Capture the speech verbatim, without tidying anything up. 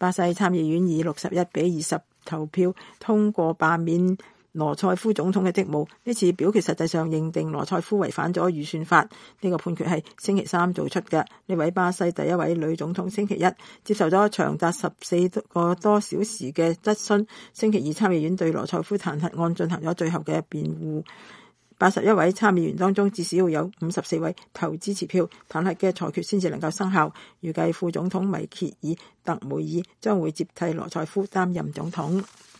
巴西參議院以六十一比二十投票通過罷免羅塞夫總統嘅職務。呢次表決實際上認定羅塞夫違反咗預算法。呢個判決係星期三做出嘅。呢位巴西第一位女總統星期一接受咗長達十四個多小時嘅質詢。星期二參議院對羅塞夫彈劾案進行咗最後嘅辯護。八十一位參議員當中，至少要有五十四位投支持票，彈劾嘅裁決先至能夠生效。預計副總統米歇爾特梅爾將會接替羅塞夫擔任總統。